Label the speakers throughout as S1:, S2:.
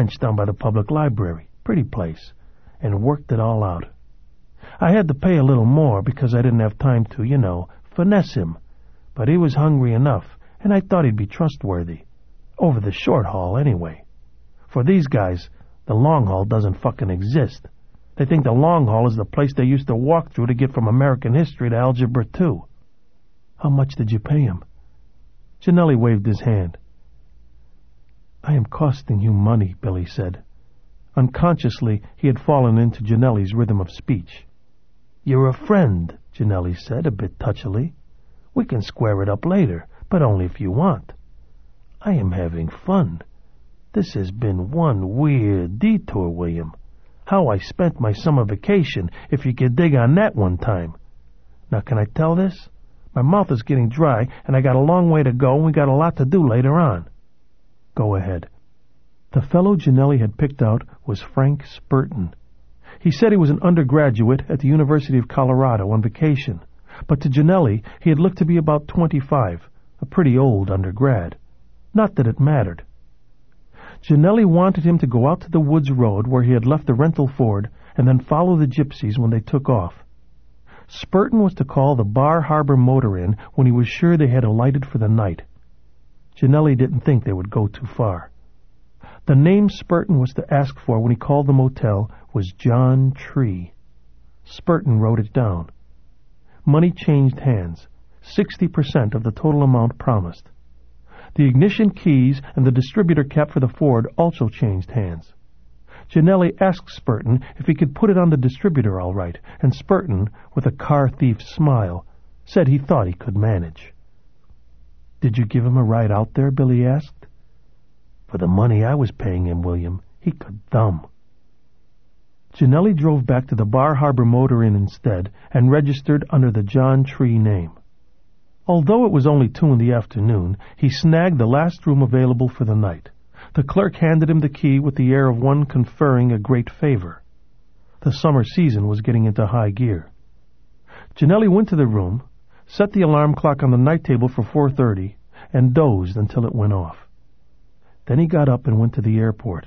S1: bench down by the public library. Pretty place. And worked it all out. I had to pay a little more because I didn't have time to, finesse him. But he was hungry enough, and I thought he'd be trustworthy. Over the short haul, anyway. For these guys, the long haul doesn't fucking exist. They think the long haul is the place they used to walk through to get from American history to Algebra 2. How much did you pay him? Gianelli waved his hand. I am costing you money, Billy said. Unconsciously, he had fallen into Gianelli's rhythm of speech. You're a friend, Gianelli said, a bit touchily. We can square it up later, but only if you want. I am having fun. This has been one weird detour, William. How I spent my summer vacation, if you could dig on that one time. Now, can I tell this? My mouth is getting dry, and I got a long way to go, and we got a lot to do later on. Go ahead. The fellow Gianelli had picked out was Frank Spurton. He said he was an undergraduate at the University of Colorado on vacation, but to Gianelli he had looked to be about 25, a pretty old undergrad. Not that it mattered. Gianelli wanted him to go out to the woods road where he had left the rental Ford and then follow the gypsies when they took off. Spurton was to call the Bar Harbor Motor Inn when he was sure they had alighted for the night. Gianelli didn't think they would go too far. The name Spurton was to ask for when he called the motel was John Tree. Spurton wrote it down. Money changed hands, 60% of the total amount promised. The ignition keys and the distributor cap for the Ford also changed hands. Gianelli asked Spurton if he could put it on the distributor all right, and Spurton, with a car thief's smile, said he thought he could manage. Did you give him a ride out there? Billy asked. For the money I was paying him, William, he could thumb. Gianelli drove back to the Bar Harbor Motor Inn instead and registered under the John Tree name. Although it was only 2 in the afternoon, he snagged the last room available for the night. The clerk handed him the key with the air of one conferring a great favor. The summer season was getting into high gear. Gianelli went to the room, set the alarm clock on the night table for 4:30, and dozed until it went off. Then he got up and went to the airport.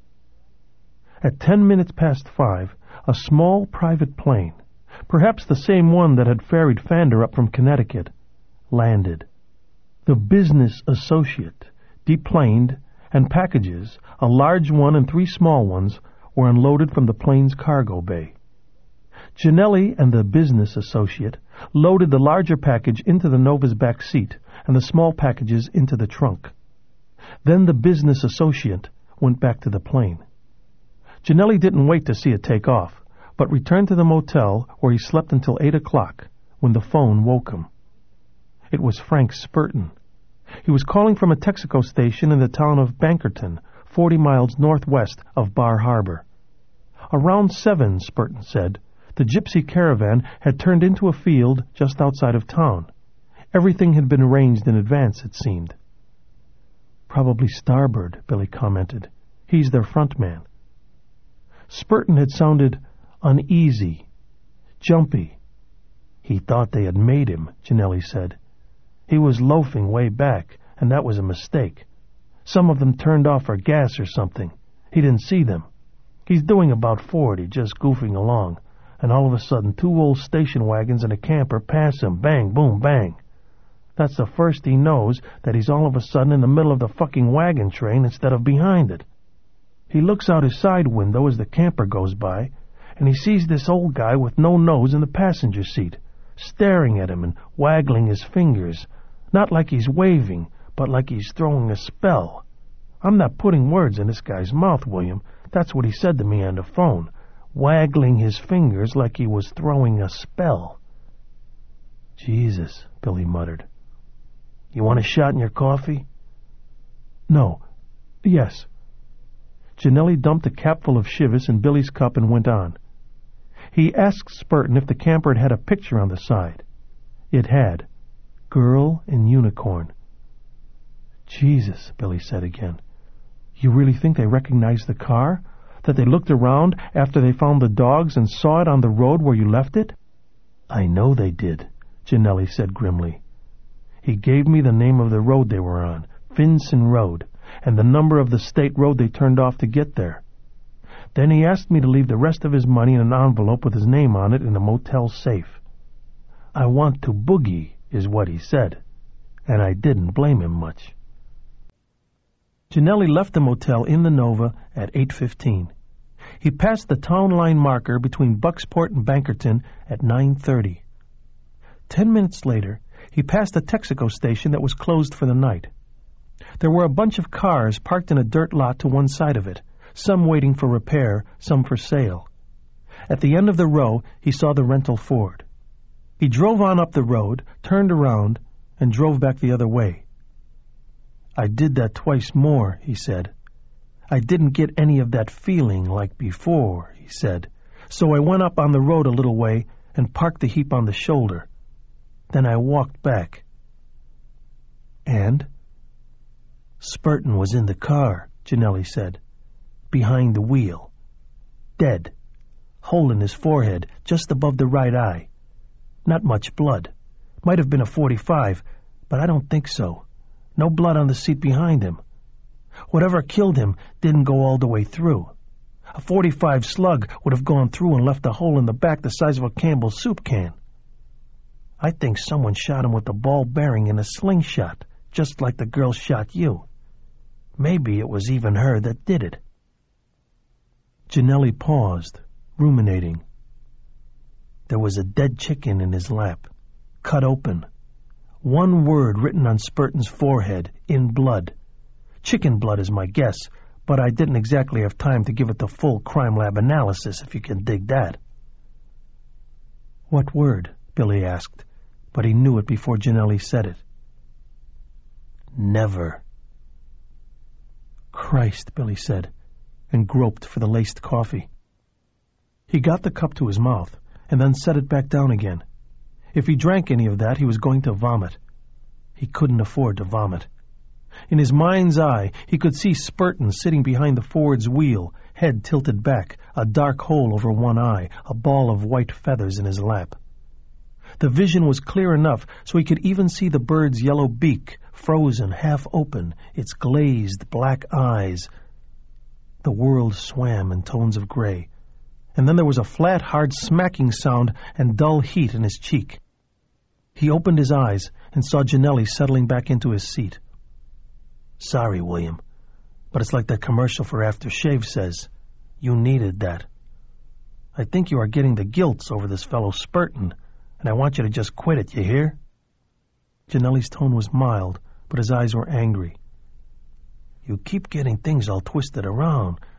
S1: At 10 minutes past 5, a small private plane, perhaps the same one that had ferried Fander up from Connecticut, landed. The business associate deplaned, and packages, a large one and 3 small ones, were unloaded from the plane's cargo bay. Gianelli and the business associate loaded the larger package into the Nova's back seat and the small packages into the trunk. Then the business associate went back to the plane. Gianelli didn't wait to see it take off, but returned to the motel where he slept until 8 o'clock, when the phone woke him. It was Frank Spurton. He was calling from a Texaco station in the town of Bankerton, 40 miles northwest of Bar Harbor. Around 7, Spurton said, the gypsy caravan had turned into a field just outside of town. Everything had been arranged in advance, it seemed. Probably Starbird, Billy commented. He's their front man. Spurton had sounded uneasy, jumpy. He thought they had made him, Gianelli said. He was loafing way back, and that was a mistake. Some of them turned off for gas or something. He didn't see them. He's doing about 40, just goofing along, and all of a sudden 2 old station wagons and a camper pass him, bang, boom, bang. That's the first he knows that he's all of a sudden in the middle of the fucking wagon train instead of behind it. He looks out his side window as the camper goes by, and he sees this old guy with no nose in the passenger seat, staring at him and waggling his fingers, not like he's waving, but like he's throwing a spell. I'm not putting words in this guy's mouth, William. That's what he said to me on the phone, waggling his fingers like he was throwing a spell. Jesus, Billy muttered. You want a shot in your coffee? No. Yes. Gianelli dumped a capful of Chivas in Billy's cup and went on. He asked Spurton if the camper had a picture on the side. It had. Girl in unicorn. Jesus, Billy said again. You really think they recognized the car? That they looked around after they found the dogs and saw it on the road where you left it? I know they did, Gianelli said grimly. He gave me the name of the road they were on, Finson Road, and the number of the state road they turned off to get there. Then he asked me to leave the rest of his money in an envelope with his name on it in a motel safe. I want to boogie, is what he said, and I didn't blame him much. Ginelli left the motel in the Nova at 8:15. He passed the town line marker between Bucksport and Bankerton at 9:30. 10 minutes later, he passed a Texaco station that was closed for the night. There were a bunch of cars parked in a dirt lot to one side of it, some waiting for repair, some for sale. At the end of the row, he saw the rental Ford. He drove on up the road, turned around, and drove back the other way. I did that twice more, he said. I didn't get any of that feeling like before, he said. So I went up on the road a little way and parked the heap on the shoulder. Then I walked back. And? Spurton was in the car, Ginelli said. Behind the wheel. Dead. Hole in his forehead, just above the right eye. Not much blood. Might have been a .45, but I don't think so. No blood on the seat behind him. Whatever killed him didn't go all the way through. A .45 slug would have gone through and left a hole in the back the size of a Campbell's soup can. I think someone shot him with a ball bearing in a slingshot, just like the girl shot you. Maybe it was even her that did it. Ginelli paused, ruminating. There was a dead chicken in his lap, cut open. One word written on Spurton's forehead, in blood. Chicken blood is my guess, but I didn't exactly have time to give it the full crime lab analysis, if you can dig that. What word? Billy asked, but he knew it before Ginelli said it. Never. Christ, Billy said, and groped for the laced coffee. He got the cup to his mouth, and then set it back down again. If he drank any of that, he was going to vomit. He couldn't afford to vomit. In his mind's eye, he could see Spurton sitting behind the Ford's wheel, head tilted back, a dark hole over one eye, a ball of white feathers in his lap. The vision was clear enough so he could even see the bird's yellow beak, frozen, half open, its glazed black eyes. The world swam in tones of gray, and then there was a flat, hard smacking sound and dull heat in his cheek. He opened his eyes and saw Ginelli settling back into his seat. Sorry, William, but it's like that commercial for aftershave says. You needed that. I think you are getting the gilts over this fellow Spurton, and I want you to just quit it, you hear? Ginelli's tone was mild, but his eyes were angry. You keep getting things all twisted around.